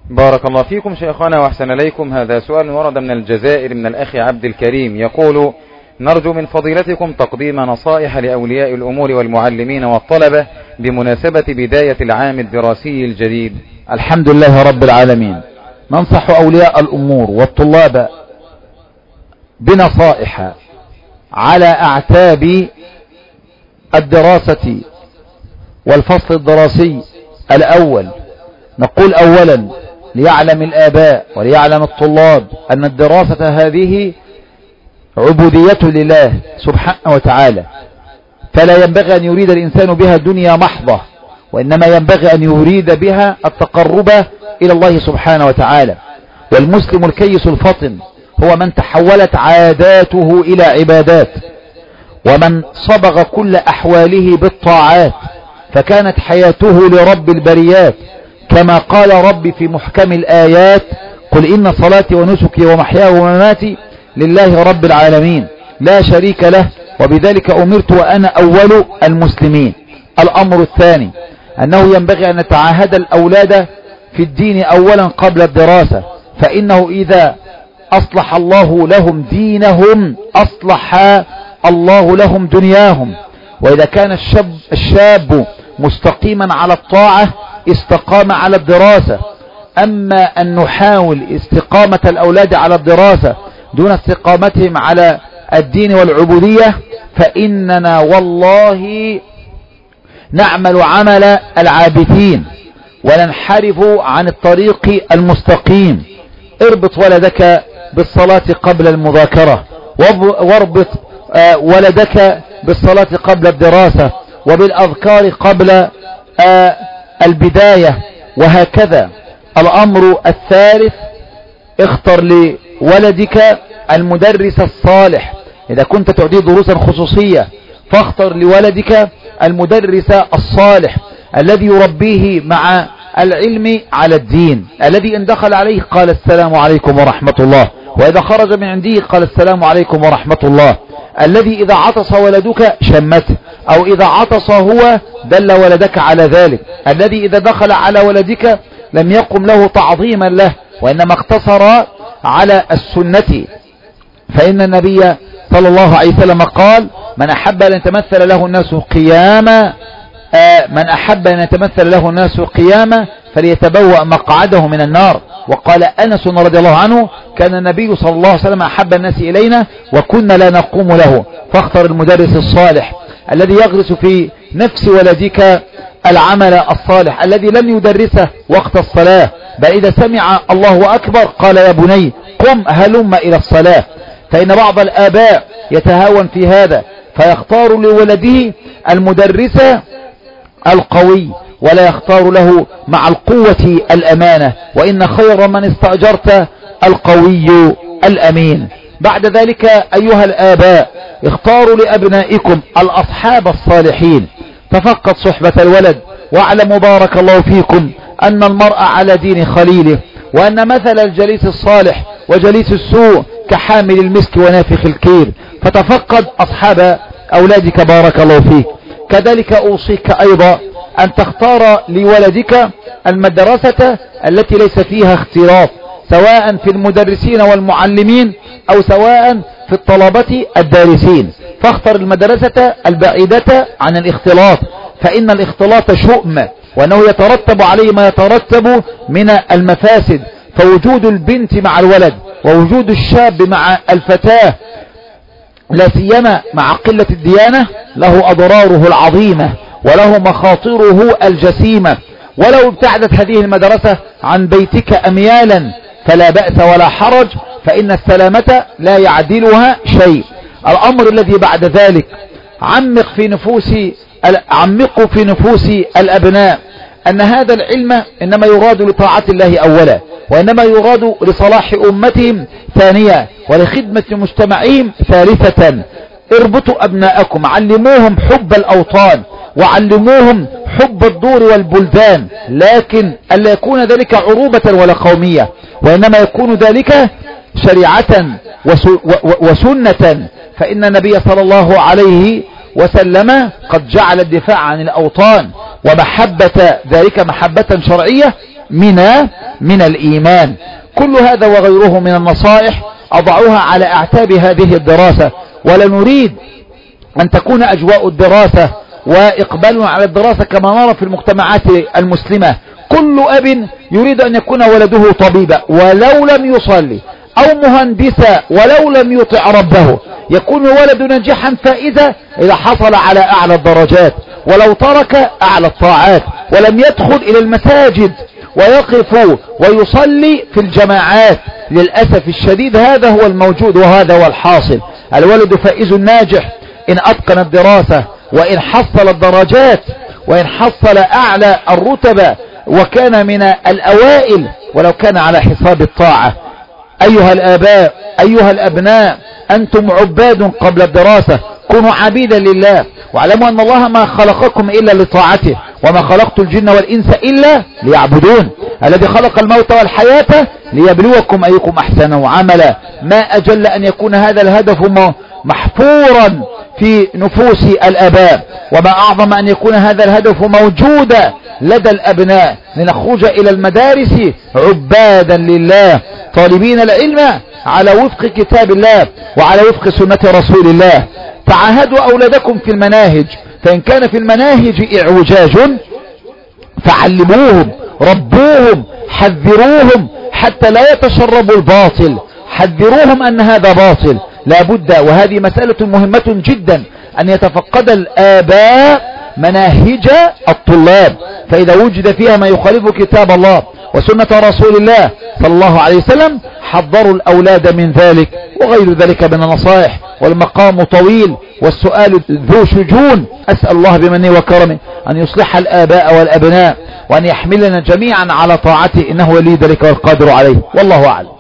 بارك الله فيكم شيخنا وأحسن إليكم. هذا سؤال ورد من الجزائر من الأخ عبد الكريم، يقول: نرجو من فضيلتكم تقديم نصائح لأولياء الأمور والمعلمين والطلبة بمناسبة بداية العام الدراسي الجديد. الحمد لله رب العالمين. ننصح أولياء الأمور والطلاب بنصائح على أعتاب الدراسة والفصل الدراسي الأول. نقول أولا ليعلم الآباء وليعلم الطلاب أن الدراسة هذه عبودية لله سبحانه وتعالى، فلا ينبغي أن يريد الإنسان بها دنيا محضة، وإنما ينبغي أن يريد بها التقرب إلى الله سبحانه وتعالى. والمسلم الكيس الفطن هو من تحولت عاداته إلى عبادات، ومن صبغ كل أحواله بالطاعات، فكانت حياته لرب البريات، كما قال ربي في محكم الآيات: قل إن صلاتي ونسكي ومحياي ومماتي لله رب العالمين لا شريك له وبذلك أمرت وأنا أول المسلمين. الأمر الثاني أنه ينبغي أن نتعاهد الأولاد في الدين أولا قبل الدراسة، فإنه إذا أصلح الله لهم دينهم أصلح الله لهم دنياهم، وإذا كان الشاب مستقيما على الطاعة استقام على الدراسة. أما أن نحاول استقامة الأولاد على الدراسة دون استقامتهم على الدين والعبودية، فإننا والله نعمل عمل العابثين وننحرف عن الطريق المستقيم. اربط ولدك بالصلاة قبل المذاكرة، واربط ولدك بالصلاة قبل الدراسة، وبالأذكار قبل البداية، وهكذا. الأمر الثالث: اختر لولدك المدرس الصالح. إذا كنت تعطيه دروسا خصوصية فاختر لولدك المدرس الصالح الذي يربيه مع العلم على الدين، الذي إن دخل عليه قال السلام عليكم ورحمة الله، وإذا خرج من عنده قال السلام عليكم ورحمة الله، الذي إذا عطس ولدك شمته، أو إذا عطس هو دل ولدك على ذلك، الذي إذا دخل على ولدك لم يقم له تعظيما له وإنما اقتصر على السنة. فإن النبي صلى الله عليه وسلم قال: من أحب أن يتمثل له الناس قياما فليتبوأ مقعده من النار. وقال أنس رضي الله عنه: كان النبي صلى الله عليه وسلم أحب الناس إلينا وكنا لا نقوم له. فاختر المدرس الصالح الذي يغرس في نفس ولدك العمل الصالح، الذي لم يدرسه وقت الصلاة، بل إذا سمع الله أكبر قال: يا بني قم هلم إلى الصلاة. فإن بعض الآباء يتهاون في هذا فيختار لولده المدرس القوي ولا يختار له مع القوة الأمانة، وإن خير من استأجرت القوي الأمين. بعد ذلك أيها الآباء اختاروا لأبنائكم الأصحاب الصالحين. تفقد صحبة الولد واعلموا بارك الله فيكم أن المرء على دين خليله، وأن مثل الجليس الصالح وجليس السوء كحامل المسك ونافخ الكير. فتفقد أصحاب أولادك بارك الله فيك. كذلك أوصيك أيضا أن تختار لولدك المدرسة التي ليس فيها اختلاط، سواء في المدرسين والمعلمين أو سواء في الطلبة الدارسين. فاختر المدرسة البعيدة عن الاختلاط، فإن الاختلاط شؤم، وأنه يترتب عليه ما يترتب من المفاسد. فوجود البنت مع الولد ووجود الشاب مع الفتاة لا سيما مع قلة الديانة له أضراره العظيمة وله مخاطره الجسيمة. ولو ابتعدت هذه المدرسة عن بيتك أميالا فلا بأس ولا حرج، فإن السلامة لا يعدلها شيء. الأمر الذي بعد ذلك: عمقوا في نفوس الأبناء أن هذا العلم إنما يراد لطاعة الله أولا، وإنما يراد لصلاح أمتهم ثانية، ولخدمة مجتمعهم ثالثة. اربطوا أبناءكم، علموهم حب الأوطان وعلموهم حب الدور والبلدان، لكن ألا يكون ذلك عروبة ولا قومية، وإنما يكون ذلك شريعة وسنة. فإن النبي صلى الله عليه وسلم قد جعل الدفاع عن الأوطان ومحبة ذلك محبة شرعية من الإيمان. كل هذا وغيره من النصائح أضعوها على أعتاب هذه الدراسة، ولا نريد أن تكون أجواء الدراسة وإقبالنا على الدراسة كما نرى في المجتمعات المسلمة. كل أب يريد أن يكون ولده طبيبا ولو لم يصلي، أو مهندسا ولو لم يطع ربه. يكون ولد ناجحا فائزا إذا حصل على أعلى الدرجات، ولو ترك أعلى الطاعات ولم يدخل إلى المساجد ويقف ويصلي في الجماعات. للأسف الشديد هذا هو الموجود وهذا هو الحاصل. الولد فائز ناجح إن أتقن الدراسة، وإن حصل الدرجات، وإن حصل أعلى الرتبة، وكان من الأوائل، ولو كان على حساب الطاعة. أيها الآباء، أيها الأبناء، أنتم عباد قبل الدراسة، كونوا عبيدا لله، واعلموا أن الله ما خلقكم إلا لطاعته، وما خلقت الجن والإنس إلا ليعبدون. الذي خلق الموت والحياة ليبلوكم أيكم أحسن عملا. ما أجل أن يكون هذا الهدف محفورا في نفوس الآباء، وما أعظم أن يكون هذا الهدف موجودا لدى الأبناء، لنخرج إلى المدارس عبادا لله طالبين العلم على وفق كتاب الله وعلى وفق سنة رسول الله. تعاهدوا أولادكم في المناهج، فإن كان في المناهج إعوجاج فعلموهم، ربوهم، حذروهم حتى لا يتشربوا الباطل، حذروهم أن هذا باطل. لا بد، وهذه مسألة مهمة جدا، أن يتفقد الآباء مناهج الطلاب، فإذا وجد فيها ما يخالف كتاب الله وسنة رسول الله صلى الله عليه وسلم حذروا الأولاد من ذلك. وغير ذلك من النصائح، والمقام طويل والسؤال ذو شجون. أسأل الله بمنه وكرمه أن يصلح الآباء والأبناء، وأن يحملنا جميعا على طاعته، إنه ولي ذلك والقادر عليه، والله أعلم.